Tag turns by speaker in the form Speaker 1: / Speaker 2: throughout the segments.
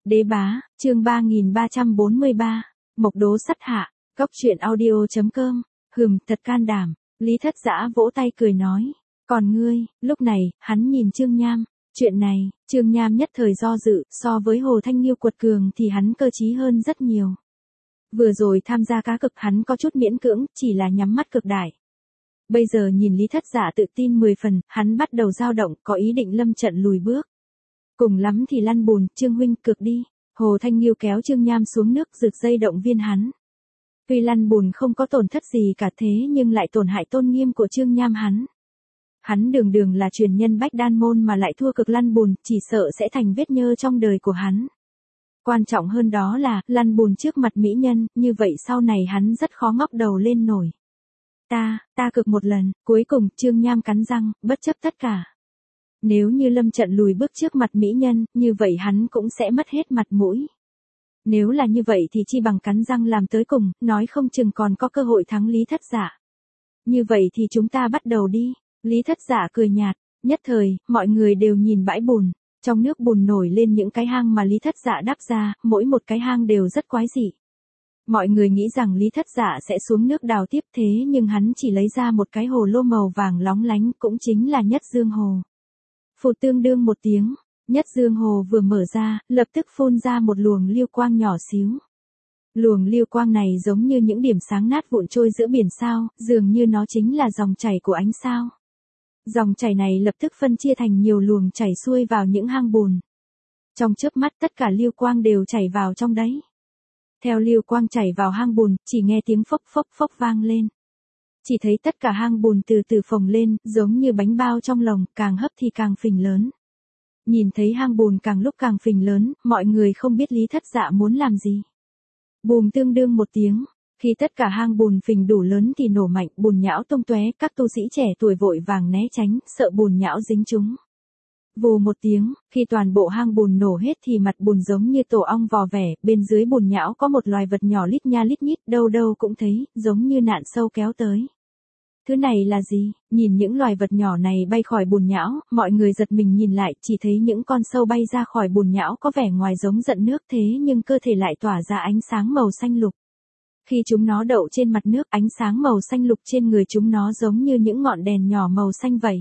Speaker 1: Đế bá, chương 3343, Mộc Đố sắt hạ, Cóc truyện audio.com, thật can đảm, Lý Thất Dã vỗ tay cười nói, còn ngươi, lúc này, hắn nhìn Trương Nham, chuyện này, Trương Nham nhất thời do dự, so với Hồ Thanh Nghiêu quật cường thì hắn cơ trí hơn rất nhiều. Vừa rồi tham gia cá cực hắn có chút miễn cưỡng, chỉ là nhắm mắt cực đại. Bây giờ nhìn Lý Thất Dã tự tin 10 phần, hắn bắt đầu dao động, có ý định lâm trận lùi bước. Cùng lắm thì lăn bùn, Trương huynh cược đi. Hồ Thanh Nghiêu kéo Trương Nham xuống nước rực dây động viên hắn. Tuy lăn bùn không có tổn thất gì cả thế nhưng lại tổn hại tôn nghiêm của Trương Nham hắn. Hắn đường đường là truyền nhân Bách Đan môn mà lại thua cực lăn bùn, chỉ sợ sẽ thành vết nhơ trong đời của hắn. Quan trọng hơn đó là, lăn bùn trước mặt mỹ nhân, như vậy sau này hắn rất khó ngóc đầu lên nổi. Ta cực một lần, cuối cùng Trương Nham cắn răng, bất chấp tất cả. Nếu như lâm trận lùi bước trước mặt mỹ nhân, như vậy hắn cũng sẽ mất hết mặt mũi. Nếu là như vậy thì chi bằng cắn răng làm tới cùng, nói không chừng còn có cơ hội thắng Lý Thất Dã. Như vậy thì chúng ta bắt đầu đi. Lý Thất Dã cười nhạt, nhất thời, mọi người đều nhìn bãi bùn. Trong nước bùn nổi lên những cái hang mà Lý Thất Dã đắp ra, mỗi một cái hang đều rất quái dị. Mọi người nghĩ rằng Lý Thất Dã sẽ xuống nước đào tiếp thế nhưng hắn chỉ lấy ra một cái hồ lô màu vàng lóng lánh, cũng chính là Nhất Dương Hồ. Phụt tương đương một tiếng, Nhất Dương Hồ vừa mở ra, lập tức phun ra một luồng lưu quang nhỏ xíu. Luồng lưu quang này giống như những điểm sáng nát vụn trôi giữa biển sao, dường như nó chính là dòng chảy của ánh sao. Dòng chảy này lập tức phân chia thành nhiều luồng chảy xuôi vào những hang bùn. Trong chớp mắt tất cả lưu quang đều chảy vào trong đấy. Theo lưu quang chảy vào hang bùn, chỉ nghe tiếng phốc phốc phốc vang lên. Chỉ thấy tất cả hang bùn từ từ phồng lên, giống như bánh bao trong lồng, càng hấp thì càng phình lớn. Nhìn thấy hang bùn càng lúc càng phình lớn, mọi người không biết Lý Thất Dã muốn làm gì. Bùm tương đương một tiếng, khi tất cả hang bùn phình đủ lớn thì nổ mạnh, bùn nhão tung tóe, các tu sĩ trẻ tuổi vội vàng né tránh, sợ bùn nhão dính chúng. Vù một tiếng, khi toàn bộ hang bùn nổ hết thì mặt bùn giống như tổ ong vò vẽ, bên dưới bùn nhão có một loài vật nhỏ lít nha lít nhít, đâu đâu cũng thấy, giống như nạn sâu kéo tới. Thứ này là gì? Nhìn những loài vật nhỏ này bay khỏi bùn nhão, mọi người giật mình nhìn lại, chỉ thấy những con sâu bay ra khỏi bùn nhão có vẻ ngoài giống giận nước thế nhưng cơ thể lại tỏa ra ánh sáng màu xanh lục. Khi chúng nó đậu trên mặt nước, ánh sáng màu xanh lục trên người chúng nó giống như những ngọn đèn nhỏ màu xanh vậy.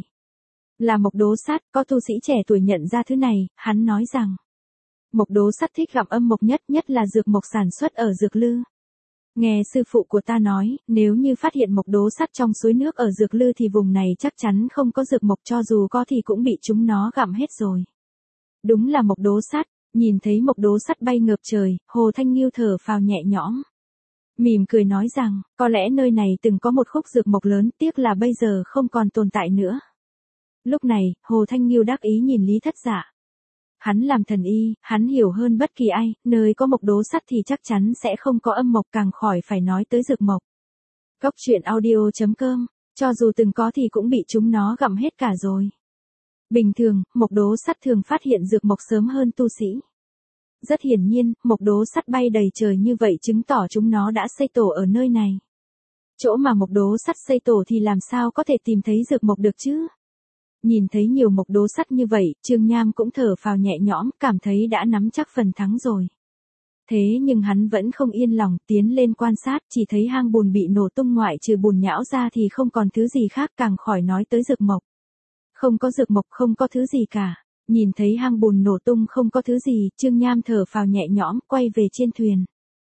Speaker 1: Là Mộc Đố sắt, có tu sĩ trẻ tuổi nhận ra thứ này, hắn nói rằng Mộc Đố sắt thích gặm âm mộc nhất là dược mộc sản xuất ở Dược Lư. Nghe sư phụ của ta nói, nếu như phát hiện Mộc Đố sắt trong suối nước ở Dược Lư thì vùng này chắc chắn không có dược mộc, cho dù có thì cũng bị chúng nó gặm hết rồi. Đúng là Mộc Đố sắt. Nhìn thấy Mộc Đố sắt bay ngược trời, Hồ Thanh Nghiêu thở phào nhẹ nhõm. Mỉm cười nói rằng, có lẽ nơi này từng có một khúc dược mộc lớn, tiếc là bây giờ không còn tồn tại nữa. Lúc này, Hồ Thanh Nghiêu đắc ý nhìn Lý Thất Dã. Hắn làm thần y, hắn hiểu hơn bất kỳ ai, nơi có Mộc Đố sắt thì chắc chắn sẽ không có âm mộc, càng khỏi phải nói tới dược mộc. Cóc truyện audio.com, cho dù từng có thì cũng bị chúng nó gặm hết cả rồi. Bình thường, Mộc Đố sắt thường phát hiện dược mộc sớm hơn tu sĩ. Rất hiển nhiên, Mộc Đố sắt bay đầy trời như vậy chứng tỏ chúng nó đã xây tổ ở nơi này. Chỗ mà Mộc Đố sắt xây tổ thì làm sao có thể tìm thấy dược mộc được chứ? Nhìn thấy nhiều Mộc Đố sắt như vậy, Trương Nham cũng thở phào nhẹ nhõm, cảm thấy đã nắm chắc phần thắng rồi. Thế nhưng hắn vẫn không yên lòng, tiến lên quan sát, chỉ thấy hang bùn bị nổ tung, ngoại trừ bùn nhão ra thì không còn thứ gì khác, càng khỏi nói tới dược mộc. Không có dược mộc, không có thứ gì cả. Nhìn thấy hang bùn nổ tung không có thứ gì, Trương Nham thở phào nhẹ nhõm, quay về trên thuyền.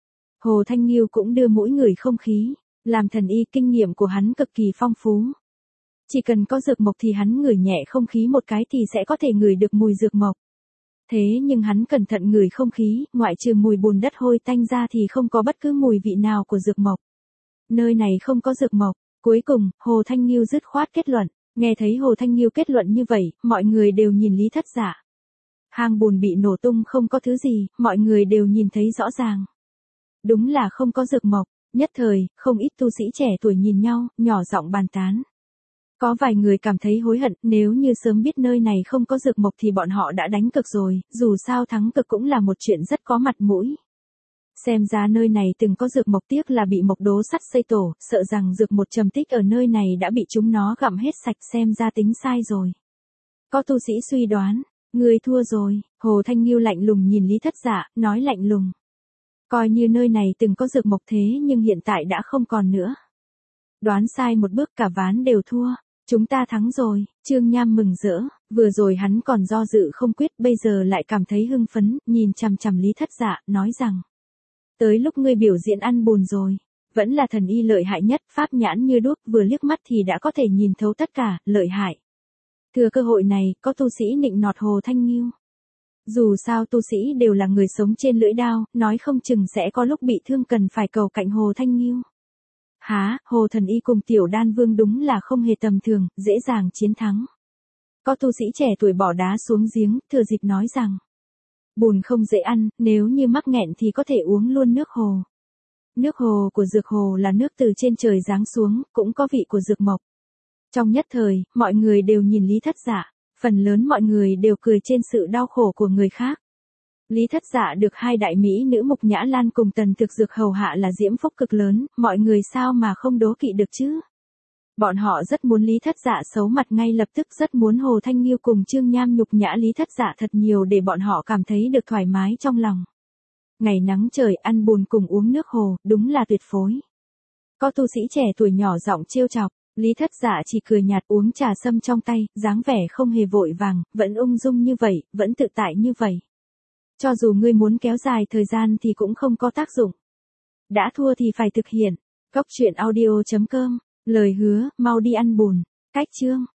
Speaker 1: Hồ Thanh Nghiêu cũng đưa mũi ngửi không khí, làm thần y kinh nghiệm của hắn cực kỳ phong phú. Chỉ cần có dược mộc thì hắn ngửi nhẹ không khí một cái thì sẽ có thể ngửi được mùi dược mộc. Thế nhưng hắn cẩn thận ngửi không khí, ngoại trừ mùi bùn đất hôi tanh ra thì không có bất cứ mùi vị nào của dược mộc. Nơi này không có dược mộc. Cuối cùng, Hồ Thanh Nghiêu dứt khoát kết luận. Nghe thấy Hồ Thanh Nghiêu kết luận như vậy, mọi người đều nhìn Lý Thất Dã. Hang bùn bị nổ tung không có thứ gì, mọi người đều nhìn thấy rõ ràng. Đúng là không có dược mộc. Nhất thời, không ít tu sĩ trẻ tuổi nhìn nhau, nhỏ giọng bàn tán. Có vài người cảm thấy hối hận, nếu như sớm biết nơi này không có dược mộc thì bọn họ đã đánh cực rồi, dù sao thắng cực cũng là một chuyện rất có mặt mũi. Xem ra nơi này từng có dược mộc, tiếc là bị Mộc Đố sắt xây tổ, sợ rằng dược một trầm tích ở nơi này đã bị chúng nó gặm hết sạch, xem ra tính sai rồi. Có tu sĩ suy đoán, Ngươi thua rồi, Hồ Thanh Nghiêu lạnh lùng nhìn Lý Thất Dạ, nói lạnh lùng. Coi như nơi này từng có dược mộc thế nhưng hiện tại đã không còn nữa. Đoán sai một bước cả ván đều thua. Chúng ta thắng rồi, Trương Nham mừng rỡ, vừa rồi hắn còn do dự không quyết, bây giờ lại cảm thấy hưng phấn, nhìn chằm chằm Lý Thất Dạ, nói rằng. Tới lúc ngươi biểu diễn ăn bùn rồi, vẫn là thần y lợi hại nhất, pháp nhãn như đuốc, vừa liếc mắt thì đã có thể nhìn thấu tất cả, lợi hại. Thừa cơ hội này, có tu sĩ nịnh nọt Hồ Thanh Nghiêu. Dù sao tu sĩ đều là người sống trên lưỡi đao, nói không chừng sẽ có lúc bị thương cần phải cầu cạnh Hồ Thanh Nghiêu. Há, Hồ Thần Y cùng Tiểu Đan Vương đúng là không hề tầm thường, dễ dàng chiến thắng. Có tu sĩ trẻ tuổi bỏ đá xuống giếng, thừa dịp nói rằng. Bùn không dễ ăn, nếu như mắc nghẹn thì có thể uống luôn nước hồ. Nước hồ của dược hồ là nước từ trên trời giáng xuống, cũng có vị của dược mộc. Trong nhất thời, mọi người đều nhìn Lý Thất Dạ, phần lớn mọi người đều cười trên sự đau khổ của người khác. Lý Thất Dạ được hai đại mỹ nữ Mục Nhã Lan cùng Tần Thực Dược hầu hạ là diễm phúc cực lớn, mọi người sao mà không đố kỵ được chứ? Bọn họ rất muốn Lý Thất Dạ xấu mặt ngay lập tức, rất muốn Hồ Thanh Nghiêu cùng Trương Nham nhục nhã Lý Thất Dạ thật nhiều để bọn họ cảm thấy được thoải mái trong lòng. Ngày nắng trời ăn bùn cùng uống nước hồ, đúng là tuyệt phối. Có tu sĩ trẻ tuổi nhỏ giọng trêu chọc, Lý Thất Dạ chỉ cười nhạt uống trà sâm trong tay, dáng vẻ không hề vội vàng, vẫn ung dung như vậy, vẫn tự tại như vậy. Cho dù ngươi muốn kéo dài thời gian thì cũng không có tác dụng. Đã thua thì phải thực hiện. Cốc truyện audio.com, lời hứa, mau đi ăn bùn. Cách chương.